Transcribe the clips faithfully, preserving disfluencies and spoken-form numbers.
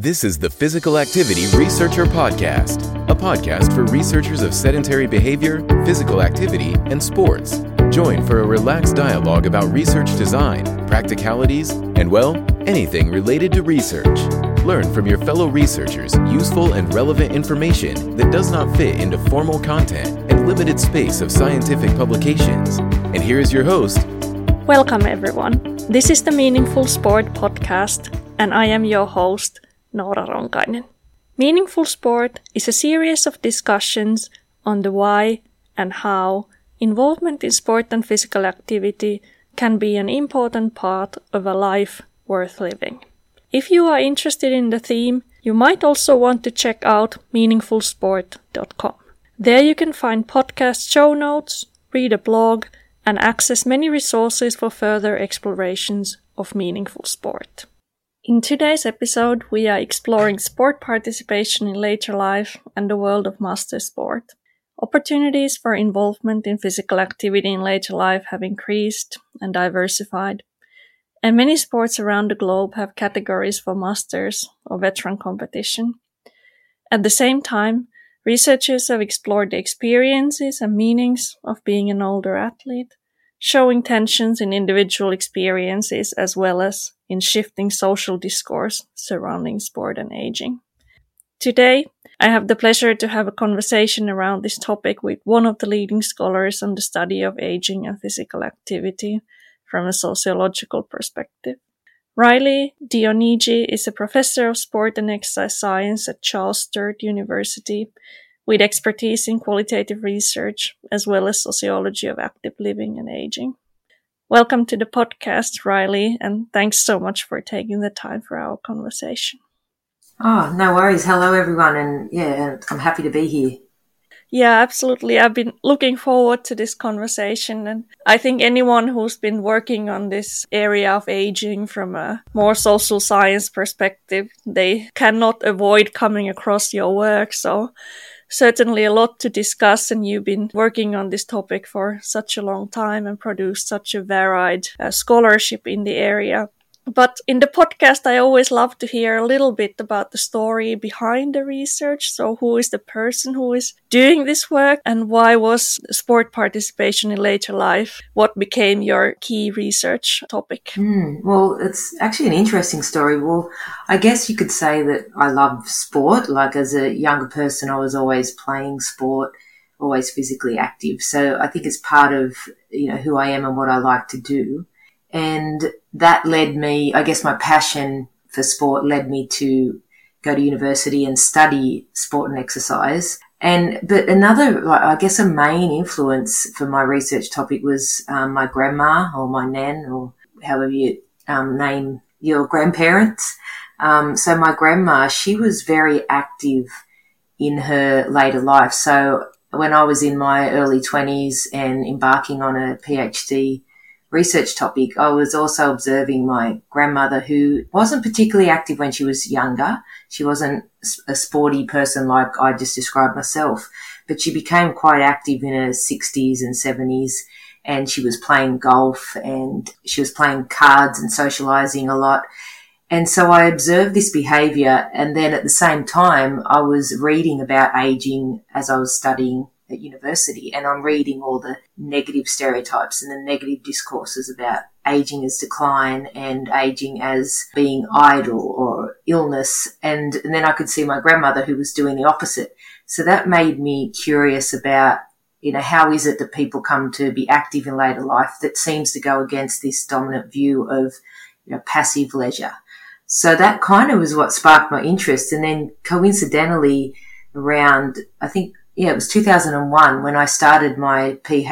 This is the Physical Activity Researcher Podcast, a podcast for researchers of sedentary behavior, physical activity, and sports. Join for a relaxed dialogue about research design, practicalities, and, well, anything related to research. Learn from your fellow researchers useful and relevant information that does not fit into formal content and limited space of scientific publications. And here is your host. Welcome, everyone. This is the Meaningful Sport Podcast, and I am your host, Noora Ronkainen. Meaningful Sport is a series of discussions on the why and how involvement in sport and physical activity can be an important part of a life worth living. If you are interested in the theme, you might also want to check out meaningful sport dot com. There you can find podcast show notes, read a blog, and access many resources for further explorations of meaningful sport. In today's episode, we are exploring sport participation in later life and the world of master sport. Opportunities for involvement in physical activity in later life have increased and diversified, and many sports around the globe have categories for masters or veteran competition. At the same time, researchers have explored the experiences and meanings of being an older athlete, showing tensions in individual experiences as well as in shifting social discourse surrounding sport and aging. Today, I have the pleasure to have a conversation around this topic with one of the leading scholars on the study of aging and physical activity from a sociological perspective. Riley Dionigi is a professor of sport and exercise science at Charles Sturt University with expertise in qualitative research as well as sociology of active living and aging. Welcome to the podcast, Riley, and thanks so much for taking the time for our conversation. Oh, no worries. Hello, everyone, and yeah, I'm happy to be here. Yeah, absolutely. I've been looking forward to this conversation, and I think anyone who's been working on this area of aging from a more social science perspective, they cannot avoid coming across your work. So certainly a lot to discuss, and you've been working on this topic for such a long time and produced such a varied uh, scholarship in the area. But in the podcast, I always love to hear a little bit about the story behind the research. So who is the person who is doing this work, and why was sport participation in later life what became your key research topic? Mm, well, it's actually an interesting story. Well, I guess you could say that I love sport. Like as a younger person, I was always playing sport, always physically active. So I think it's part of, you know, who I am and what I like to do. And that led me, I guess my passion for sport led me to go to university and study sport and exercise. And, but another, like, I guess a main influence for my research topic was um, my grandma or my nan or however you um, name your grandparents. Um, so my grandma, she was very active in her later life. So when I was in my early twenties and embarking on a PhD research topic, I was also observing my grandmother, who wasn't particularly active when she was younger. She wasn't a sporty person like I just described myself, but she became quite active in her sixties and seventies, and she was playing golf and she was playing cards and socializing a lot. And so I observed this behavior, and then at the same time I was reading about aging as I was studying at university, and I'm reading all the negative stereotypes and the negative discourses about aging as decline and aging as being idle or illness. And, and then I could see my grandmother who was doing the opposite. So that made me curious about, you know, how is it that people come to be active in later life that seems to go against this dominant view of, you know, passive leisure. So that kind of was what sparked my interest. And then coincidentally around, I think, yeah, it was two thousand one when I started my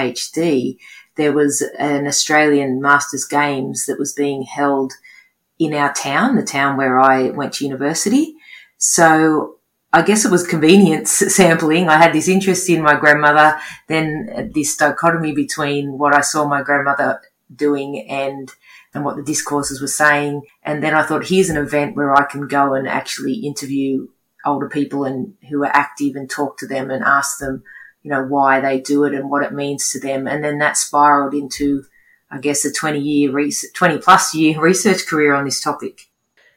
PhD. There was an Australian Masters Games that was being held in our town, the town where I went to university. So I guess it was convenience sampling. I had this interest in my grandmother, then this dichotomy between what I saw my grandmother doing and and what the discourses were saying. And then I thought, here's an event where I can go and actually interview older people and who are active and talk to them and ask them, you know, why they do it and what it means to them. And then that spiraled into, I guess, a twenty year, twenty plus year research career on this topic.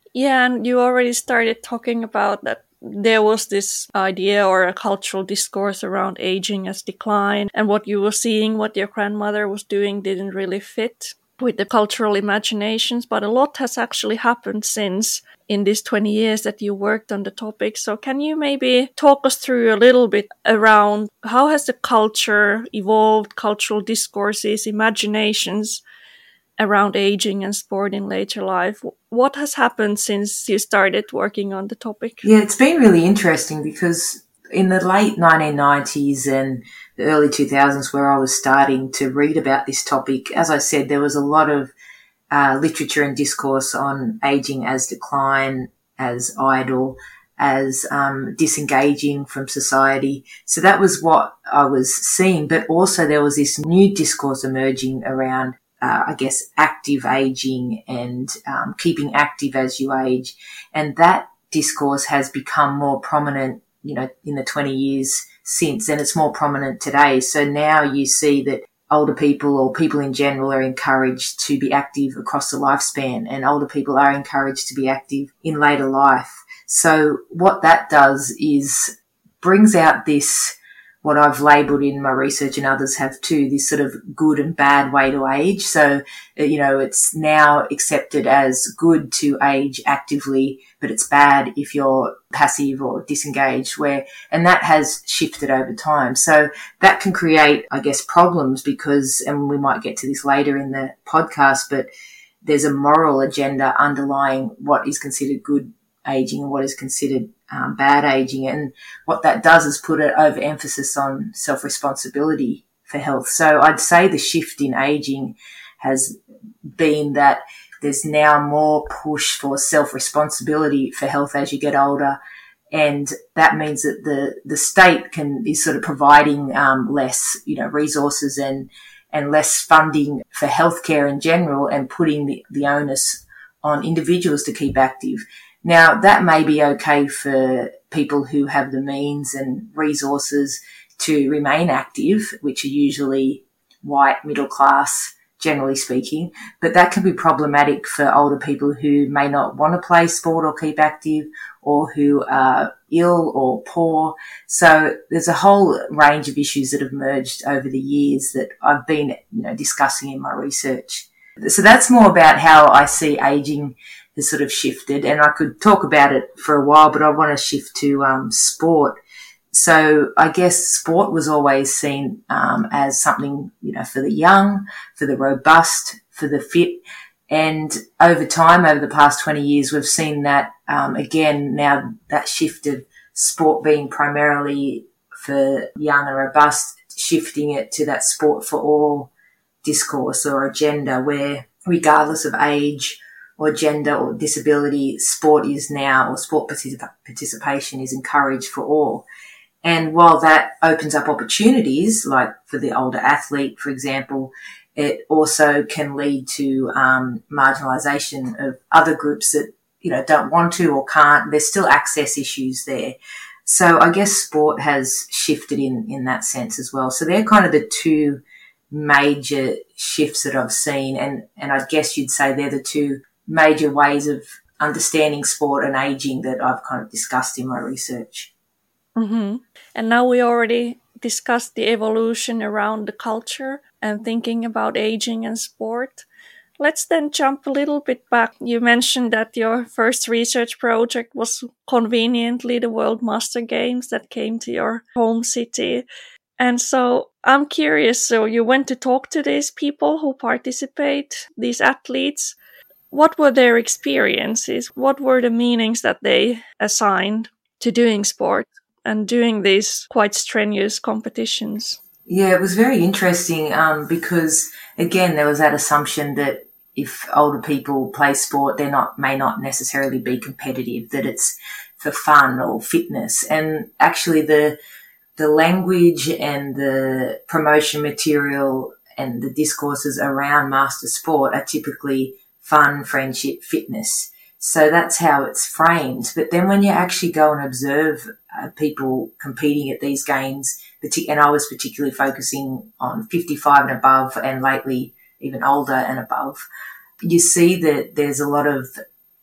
Yeah, and you already started talking about that there was this idea or a cultural discourse around aging as decline, and what you were seeing, what your grandmother was doing didn't really fit with the cultural imaginations, but a lot has actually happened since in these twenty years that you worked on the topic. So can you maybe talk us through a little bit around how has the culture evolved, cultural discourses, imaginations around aging and sport in later life? What has happened since you started working on the topic? Yeah, it's been really interesting because in the late nineteen nineties and the early two thousands, where I was starting to read about this topic, as I said, there was a lot of uh, literature and discourse on aging as decline, as idle, as um, disengaging from society. So that was what I was seeing. But also there was this new discourse emerging around Uh, I guess, active aging and um, keeping active as you age. And that discourse has become more prominent, you know, in the twenty years since, and it's more prominent today. So now you see that older people or people in general are encouraged to be active across the lifespan, and older people are encouraged to be active in later life. So what that does is brings out this, what I've labelled in my research and others have too, this sort of good and bad way to age. So, you know, it's now accepted as good to age actively, but it's bad if you're passive or disengaged, where, and that has shifted over time. So that can create, I guess, problems because, and we might get to this later in the podcast, but there's a moral agenda underlying what is considered good aging and what is considered um, bad aging. And what that does is put an overemphasis on self-responsibility for health. So I'd say the shift in aging has been that there's now more push for self-responsibility for health as you get older. And that means that the, the state can is sort of providing um, less, you know, resources and, and less funding for healthcare in general, and putting the, the onus on individuals to keep active. Now, that may be okay for people who have the means and resources to remain active, which are usually white, middle class, generally speaking, but that can be problematic for older people who may not want to play sport or keep active, or who are ill or poor. So there's a whole range of issues that have emerged over the years that I've been, you know, discussing in my research. So that's more about how I see aging has sort of shifted, and I could talk about it for a while, but I want to shift to um, sport. So I guess sport was always seen um, as something, you know, for the young, for the robust, for the fit. And over time, over the past twenty years, we've seen that, um, again, now that shift of sport being primarily for young and robust, shifting it to that sport for all discourse or agenda, where regardless of age or gender or disability, sport is now, or sport particip- participation is encouraged for all. And while that opens up opportunities, like for the older athlete, for example, it also can lead to um, marginalisation of other groups that, you know, don't want to or can't. There's still access issues there. So I guess sport has shifted in, in that sense as well. So they're kind of the two major shifts that I've seen. And, and I guess you'd say they're the two major ways of understanding sport and aging that I've kind of discussed in my research. Mm-hmm. And now we already discussed the evolution around the culture and thinking about aging and sport. Let's then jump a little bit back. You mentioned that your first research project was conveniently the World Master Games that came to your home city. And so I'm curious, so you went to talk to these people who participate, these athletes. What were their experiences? What were the meanings that they assigned to doing sport and doing these quite strenuous competitions? Yeah, it was very interesting um, because, again, there was that assumption that if older people play sport, they not may not necessarily be competitive, that it's for fun or fitness. And actually the the language and the promotion material and the discourses around master sport are typically fun, friendship, fitness. So that's how it's framed. But then when you actually go and observe uh, people competing at these games, and I was particularly focusing on fifty-five and above, and lately even older and above, you see that there's a lot of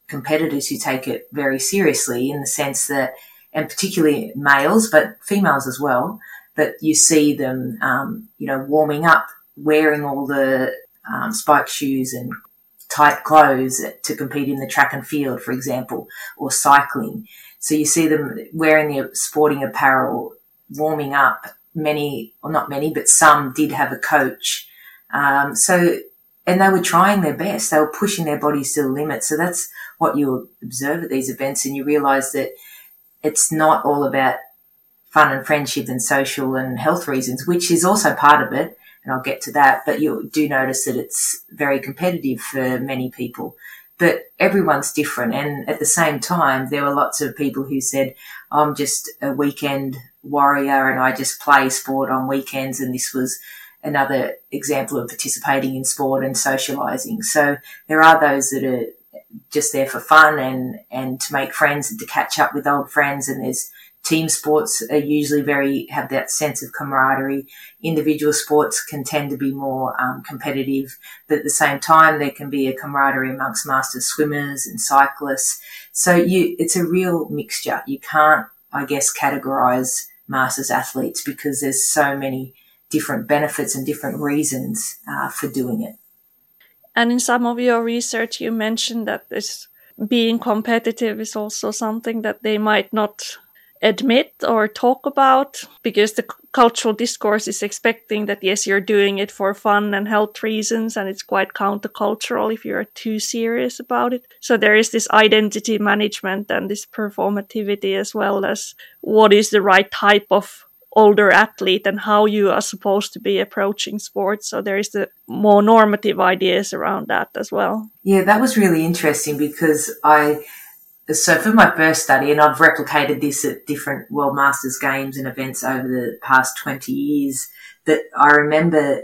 competitors who take it very seriously, in the sense that, and particularly males, but females as well, that you see them, um, you know, warming up, wearing all the um, spike shoes and tight clothes to compete in the track and field, for example, or cycling. So you see them wearing their sporting apparel, warming up. Many, or not many, but some did have a coach. Um, so, and they were trying their best. They were pushing their bodies to the limit. So that's what you observe at these events, and you realise that it's not all about fun and friendship and social and health reasons, which is also part of it, and I'll get to that. But you do notice that it's very competitive for many people. But everyone's different. And at the same time, there were lots of people who said, I'm just a weekend warrior and I just play sport on weekends. And this was another example of participating in sport and socialising. So there are those that are just there for fun and, and to make friends and to catch up with old friends. And there's team sports are usually very, have that sense of camaraderie. Individual sports can tend to be more um, competitive, but at the same time, there can be a camaraderie amongst master swimmers and cyclists. So you, it's a real mixture. You can't, I guess, categorise masters athletes because there's so many different benefits and different reasons uh, for doing it. And in some of your research, you mentioned that this being competitive is also something that they might not admit or talk about, because the c- cultural discourse is expecting that, yes, you're doing it for fun and health reasons, and it's quite countercultural if you're too serious about it. So there is this identity management and this performativity, as well as what is the right type of older athlete and how you are supposed to be approaching sports. So there is the more normative ideas around that as well. Yeah, that was really interesting because I, so for my first study, and I've replicated this at different World Masters Games and events over the past twenty years, that I remember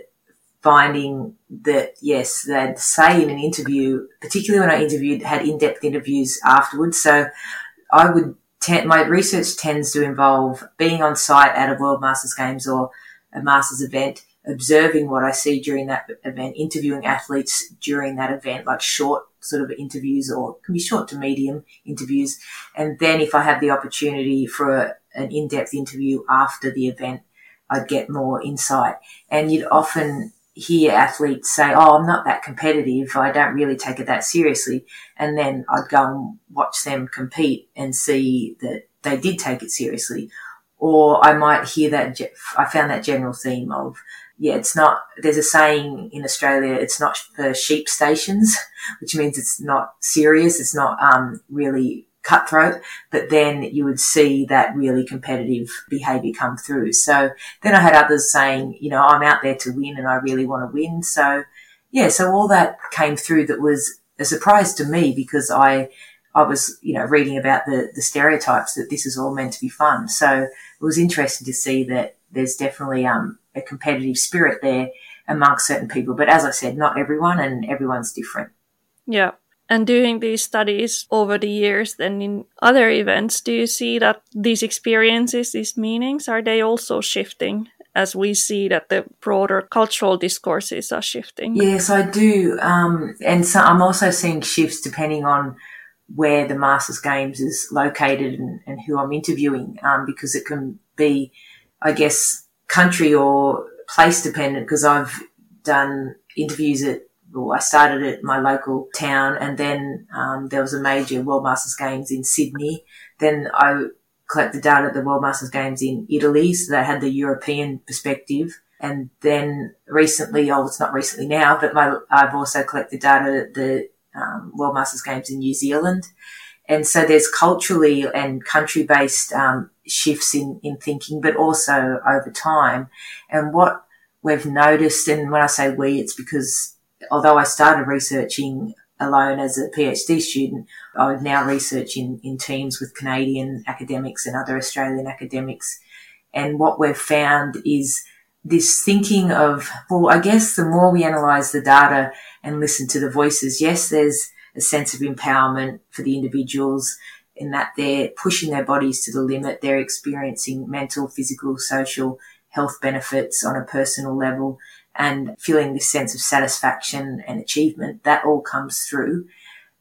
finding that, yes, they'd say in an interview, particularly when I interviewed, had in-depth interviews afterwards. So I would my research tends to involve being on site at a World Masters Games or a Masters event, observing what I see during that event, interviewing athletes during that event, like short sort of interviews, or can be short to medium interviews. And then if I have the opportunity for a, an in-depth interview after the event, I'd get more insight. And you'd often hear athletes say, oh, I'm not that competitive, I don't really take it that seriously. And then I'd go and watch them compete and see that they did take it seriously. Or I might hear that, I found that general theme of, yeah, it's not, there's a saying in Australia, it's not for sheep stations, which means it's not serious, it's not um, really cutthroat, but then you would see that really competitive behaviour come through. So then I had others saying, you know, I'm out there to win and I really want to win. So yeah, so all that came through that was a surprise to me, because I I was, you know, reading about the, the stereotypes that this is all meant to be fun. So it was interesting to see that there's definitely um, a competitive spirit there amongst certain people. But as I said, not everyone, and everyone's different. Yeah. And doing these studies over the years, then in other events, do you see that these experiences, these meanings, are they also shifting as we see that the broader cultural discourses are shifting? Yes, I do. Um, and so I'm also seeing shifts depending on where the Masters Games is located and, and who I'm interviewing, um, because it can be, I guess, country or place dependent, because I've done interviews at Well, I started at my local town, and then um, there was a major World Masters Games in Sydney. Then I collected data at the World Masters Games in Italy, so they had the European perspective. And then recently, oh, it's not recently now, but my, I've also collected data at the um, World Masters Games in New Zealand. And so there's culturally and country-based um, shifts in, in thinking, but also over time. And what we've noticed, and when I say we, it's because although I started researching alone as a PhD student, I would now research in, in teams with Canadian academics and other Australian academics. And what we've found is this thinking of, well, I guess the more we analyse the data and listen to the voices, yes, there's a sense of empowerment for the individuals in that they're pushing their bodies to the limit, they're experiencing mental, physical, social health benefits on a personal level, and feeling this sense of satisfaction and achievement. That all comes through.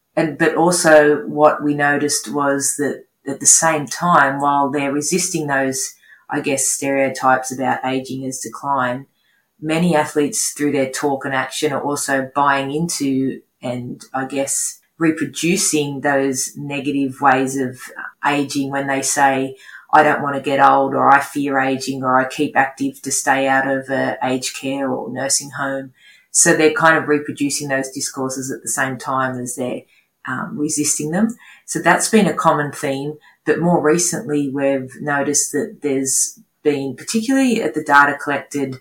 and but also what we noticed was that at the same time, while they're resisting those, I guess, stereotypes about aging as decline, many athletes through their talk and action are also buying into and, I guess, reproducing those negative ways of aging when they say, I don't want to get old, or I fear aging, or I keep active to stay out of uh, aged care or nursing home. So they're kind of reproducing those discourses at the same time as they're um, resisting them. So that's been a common theme. But more recently, we've noticed that there's been, particularly at the data collected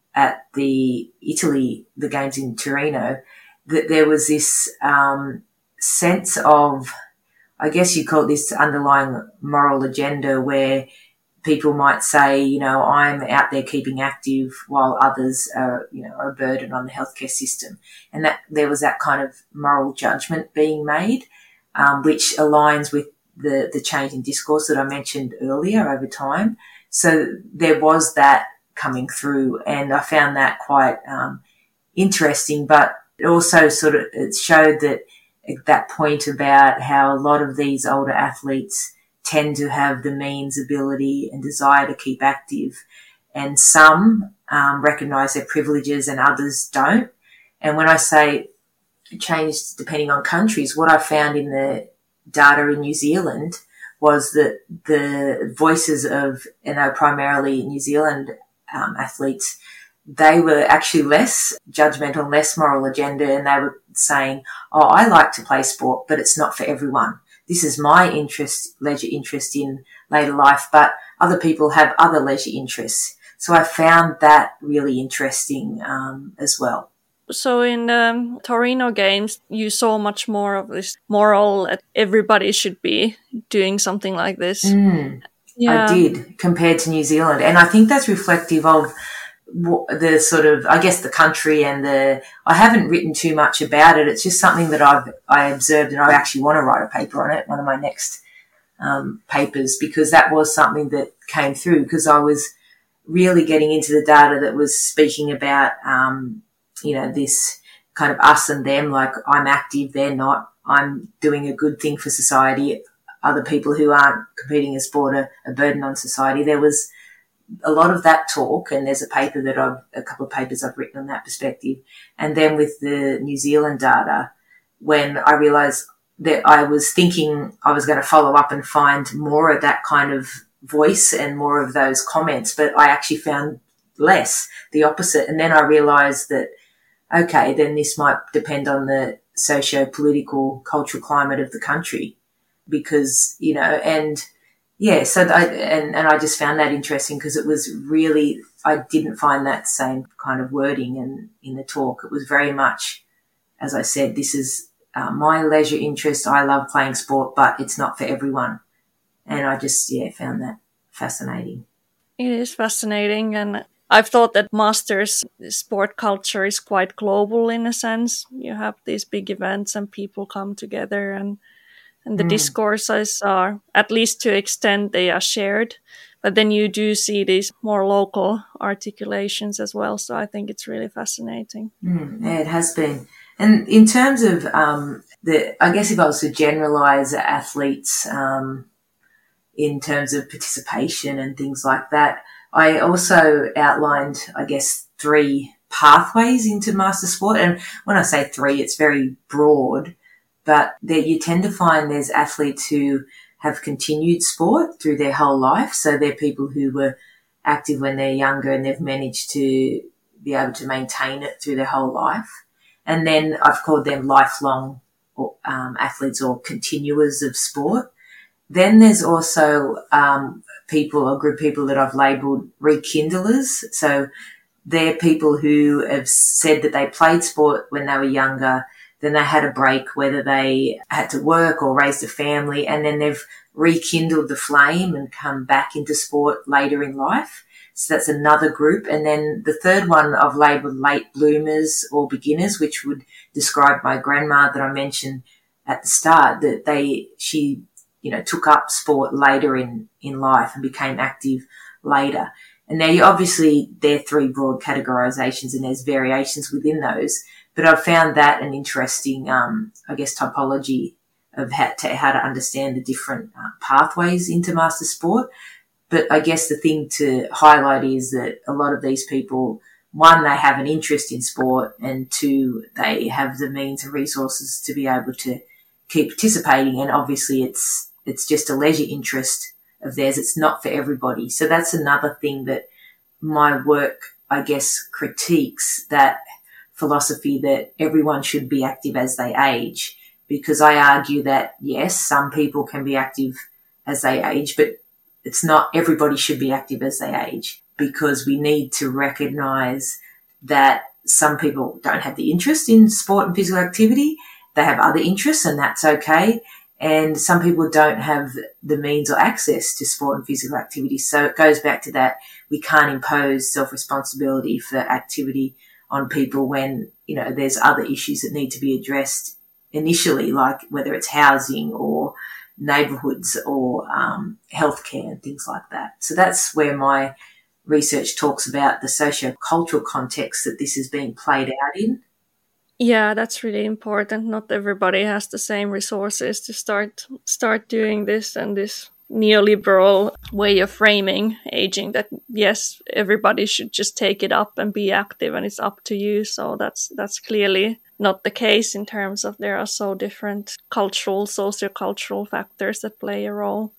at the Italy, the games in Torino, that there was this um, sense of, I guess you call it this underlying moral agenda where people might say, you know, I'm out there keeping active while others are, you know, are a burden on the healthcare system. And that there was that kind of moral judgment being made, um, which aligns with the, the change in discourse that I mentioned earlier over time. So there was that coming through, and I found that quite um, interesting, but it also sort of it showed that that point about how a lot of these older athletes tend to have the means, ability and desire to keep active, and some um, recognise their privileges and others don't. And when I say change depending on countries, what I found in the data in New Zealand was that the voices of, you know, primarily New Zealand um, athletes, they were actually less judgmental, less moral agenda, and they were saying, oh, I like to play sport, but it's not for everyone. This is my interest, leisure interest in later life, but other people have other leisure interests. So I found that really interesting um, as well. So in the um, Torino games, you saw much more of this moral that everybody should be doing something like this. Mm, yeah. I did, compared to New Zealand. And I think that's reflective of the sort of, I guess, the country and the, I haven't written too much about it. It's just something that I've, I observed, and I actually want to write a paper on it, one of my next um, papers, because that was something that came through, because I was really getting into the data that was speaking about, um, you know, this kind of us and them, like I'm active, they're not, I'm doing a good thing for society. Other people who aren't competing in sport are a burden on society. There was a lot of that talk, and there's a paper that I've, a couple of papers I've written on that perspective. And then with the New Zealand data, when I realised that I was thinking I was going to follow up and find more of that kind of voice and more of those comments, but I actually found less, the opposite. And then I realised that, okay, then this might depend on the socio-political, cultural climate of the country, because, you know, and yeah, so I, and, and I just found that interesting, because it was really, I didn't find that same kind of wording in, in the talk. It was very much, as I said, this is uh, my leisure interest. I love playing sport, but it's not for everyone. And I just, yeah, found that fascinating. It is fascinating, and I've thought that Masters sport culture is quite global in a sense. You have these big events and people come together, and and the mm. discourses are, at least to extent, they are shared. But then you do see these more local articulations as well. So I think it's really fascinating. Mm, yeah, it has been. And in terms of um, the, I guess if I was to generalise athletes um, in terms of participation and things like that, I also outlined, I guess, three pathways into master sport. And when I say three, it's very broad, but there you tend to find there's athletes who have continued sport through their whole life. So they're people who were active when they're younger and they've managed to be able to maintain it through their whole life. And then I've called them lifelong um, athletes or continuers of sport. Then there's also um, people, a group of people that I've labelled rekindlers. So they're people who have said that they played sport when they were younger, then they had a break, whether they had to work or raised a family, and then they've rekindled the flame and come back into sport later in life. So that's another group. And then the third one I've labelled late bloomers or beginners, which would describe my grandma that I mentioned at the start, that they, she, you know, took up sport later in, in life and became active later. And now you obviously, there are three broad categorisations and there's variations within those. But I've found that an interesting, um, I guess, typology of how to, how to understand the different uh, pathways into master sport. But I guess the thing to highlight is that a lot of these people, one, they have an interest in sport, and two, they have the means and resources to be able to keep participating. And obviously it's, it's just a leisure interest of theirs. It's not for everybody. So that's another thing that my work, I guess, critiques, that philosophy that everyone should be active as they age, because I argue that, yes, some people can be active as they age, but it's not everybody should be active as they age, because we need to recognise that some people don't have the interest in sport and physical activity. They have other interests, and that's okay. And some people don't have the means or access to sport and physical activity. So it goes back to that. We can't impose self-responsibility for activity on people when, you know, there's other issues that need to be addressed initially, like whether it's housing or neighbourhoods or um, healthcare and things like that. So that's where my research talks about the socio-cultural context that this is being played out in. Yeah, that's really important. Not everybody has the same resources to start start doing this, and this neoliberal way of framing aging, that yes, everybody should just take it up and be active and it's up to you. So that's that's clearly not the case, in terms of there are so different cultural, socio-cultural factors that play a role.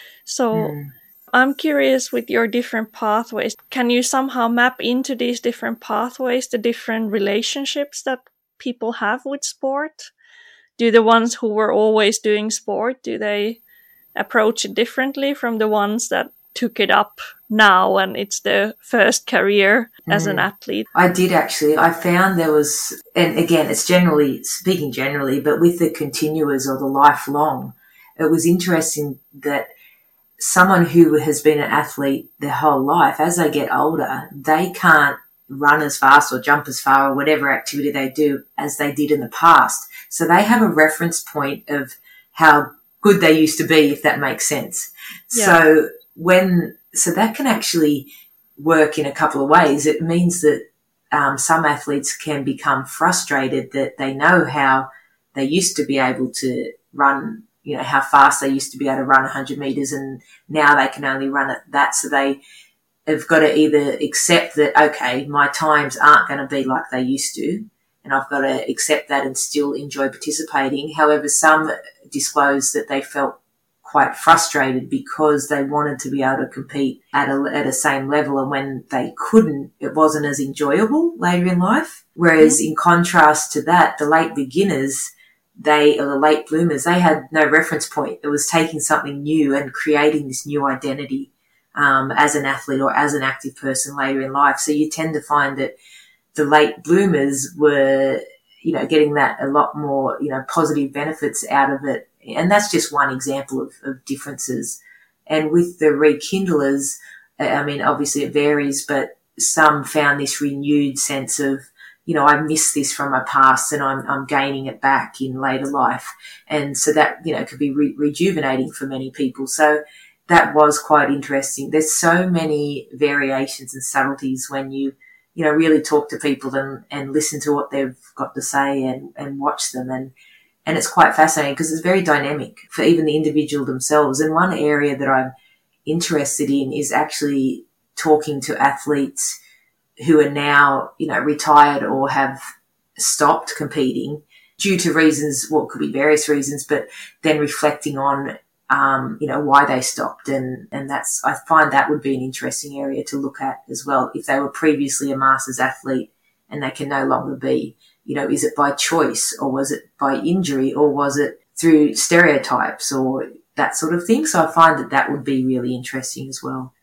So mm. I'm curious, with your different pathways, can you somehow map into these different pathways the different relationships that people have with sport? Do the ones who were always doing sport, do they approach it differently from the ones that took it up now and it's their first career as mm. an athlete? I did actually. I found there was, and again, it's generally, speaking generally, but with the continuers or the lifelong, it was interesting that someone who has been an athlete their whole life, as they get older, they can't run as fast or jump as far or whatever activity they do as they did in the past. So they have a reference point of how good they used to be, if that makes sense. Yeah. So when, so that can actually work in a couple of ways. It means that um, some athletes can become frustrated that they know how they used to be able to run, you know, how fast they used to be able to run one hundred metres, and now they can only run at that. So they have got to either accept that, okay, my times aren't going to be like they used to, and I've got to accept that and still enjoy participating. However, some disclosed that they felt quite frustrated because they wanted to be able to compete at a, at a same level, and when they couldn't, it wasn't as enjoyable later in life. Whereas mm-hmm. in contrast to that, the late beginners, they, or the late bloomers, they had no reference point. It was taking something new and creating this new identity um, as an athlete or as an active person later in life. So you tend to find that the late bloomers were, you know, getting that a lot more, you know, positive benefits out of it. And that's just one example of, of differences. And with the rekindlers, I mean, obviously it varies, but some found this renewed sense of, you know, I missed this from my past and I'm, I'm gaining it back in later life. And so that, you know, could be re- rejuvenating for many people. So that was quite interesting. There's so many variations and subtleties when you, you know, really talk to people and, and listen to what they've got to say and, and watch them. And, and it's quite fascinating because it's very dynamic for even the individual themselves. And one area that I'm interested in is actually talking to athletes who are now, you know, retired or have stopped competing due to reasons, well, it could be various reasons, but then reflecting on, um, you know, why they stopped. And, and that's, I find that would be an interesting area to look at as well. If they were previously a masters athlete and they can no longer be, you know, is it by choice or was it by injury or was it through stereotypes or that sort of thing? So I find that that would be really interesting as well.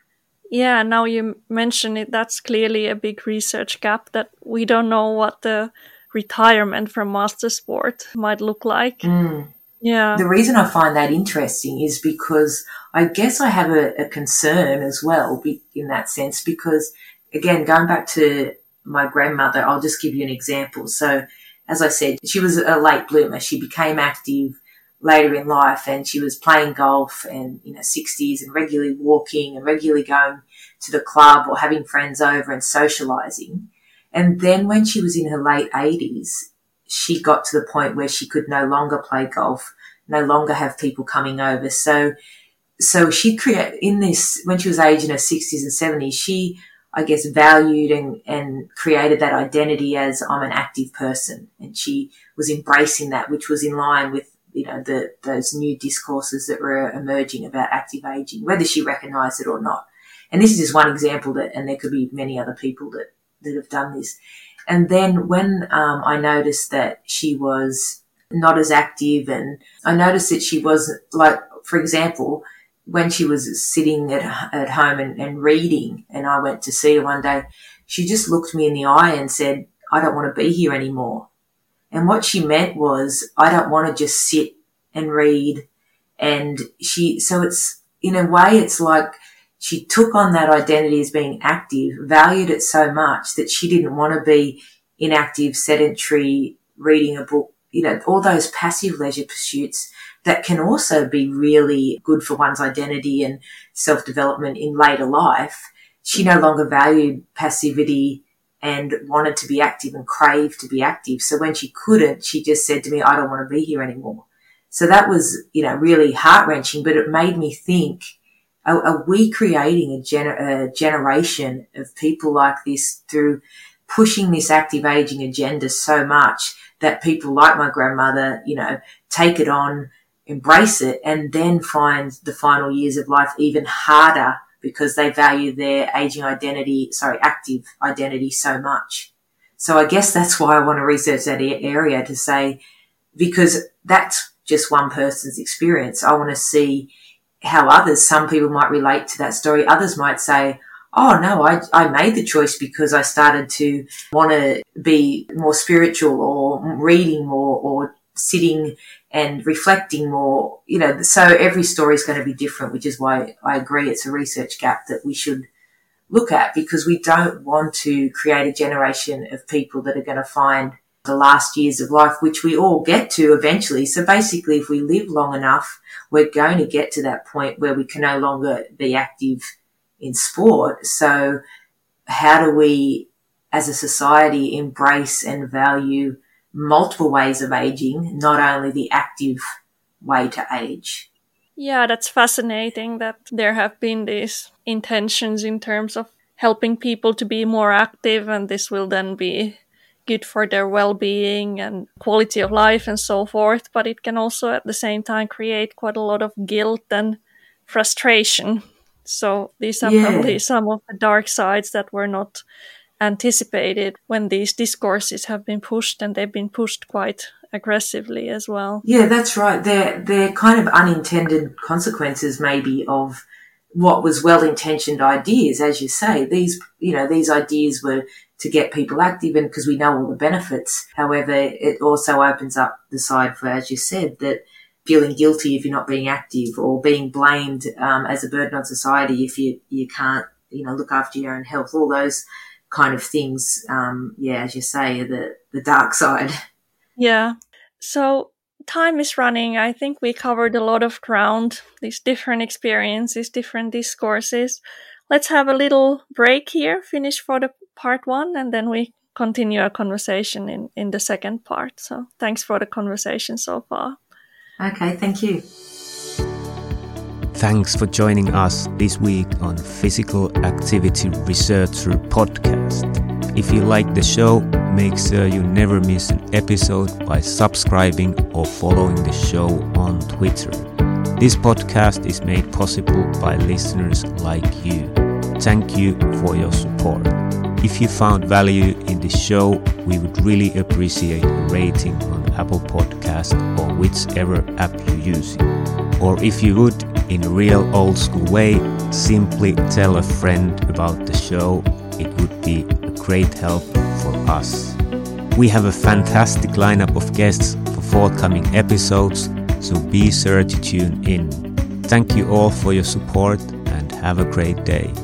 Yeah, now you mention it, that's clearly a big research gap, that we don't know what the retirement from master sport might look like. Mm. Yeah. The reason I find that interesting is because I guess I have a, a concern as well in that sense, because again, going back to my grandmother, I'll just give you an example. So as I said, she was a late bloomer. She became active later in life and she was playing golf and, you know, sixties and regularly walking and regularly going to the club or having friends over and socializing. And then when she was in her late eighties, she got to the point where she could no longer play golf, no longer have people coming over. So, so she create in this, when she was aged in her sixties and seventies, she, I guess, valued and, and created that identity as I'm an active person. And she was embracing that, which was in line with, you know, the, those new discourses that were emerging about active aging, whether she recognized it or not. And this is just one example that, and there could be many other people that, that have done this. And then when, um, I noticed that she was not as active, and I noticed that she was like, for example, when she was sitting at, at home and, and reading, and I went to see her one day, she just looked me in the eye and said, I don't want to be here anymore. And what she meant was, I don't want to just sit and read. And she, so it's, in a way, it's like she took on that identity as being active, valued it so much that she didn't want to be inactive, sedentary, reading a book, you know, all those passive leisure pursuits that can also be really good for one's identity and self-development in later life. She no longer valued passivity and wanted to be active and craved to be active. So when she couldn't, she just said to me, I don't want to be here anymore. So that was, you know, really heart-wrenching, but it made me think, are, are we creating a, gener- a generation of people like this through pushing this active aging agenda so much that people like my grandmother, you know, take it on, embrace it, and then find the final years of life even harder because they value their aging identity, sorry, active identity so much. So I guess that's why I want to research that area, to say, because that's just one person's experience. I want to see how others, some people might relate to that story. Others might say, oh no, I, I made the choice because I started to want to be more spiritual, or reading more, or sitting and reflecting more, you know. So every story is going to be different, which is why I agree it's a research gap that we should look at, because we don't want to create a generation of people that are going to find the last years of life, which we all get to eventually. So basically, if we live long enough, we're going to get to that point where we can no longer be active in sport. So how do we, as a society, embrace and value multiple ways of aging, not only the active way to age? Yeah, that's fascinating that there have been these intentions in terms of helping people to be more active, and this will then be good for their well-being and quality of life and so forth. But it can also at the same time create quite a lot of guilt and frustration. So these are Yeah. probably some of the dark sides that were not anticipated when these discourses have been pushed, and they've been pushed quite aggressively as well. Yeah, that's right. They're, they're kind of unintended consequences maybe of what was well-intentioned ideas, as you say. These, you know, these ideas were to get people active, and because we know all the benefits. However, it also opens up the side for, as you said, that feeling guilty if you're not being active, or being blamed um, as a burden on society if you, you can't, you know, look after your own health. All those kind of things, um, yeah, as you say, are the, the dark side. Yeah. So time is running. I think we covered a lot of ground, these different experiences, different discourses. Let's have a little break here, finish for the part one, and then we continue our conversation in, in the second part. So thanks for the conversation so far. Okay, thank you. Thanks for joining us this week on Physical Activity Researcher Podcast. If you like the show, make sure you never miss an episode by subscribing or following the show on Twitter. This podcast is made possible by listeners like you. Thank you for your support. If you found value in the show, we would really appreciate a rating on Apple Podcasts or whichever app you're using. Or if you would, in a real old school way, simply tell a friend about the show. It would be a great help for us. We have a fantastic lineup of guests for forthcoming episodes, so be sure to tune in. Thank you all for your support, and have a great day.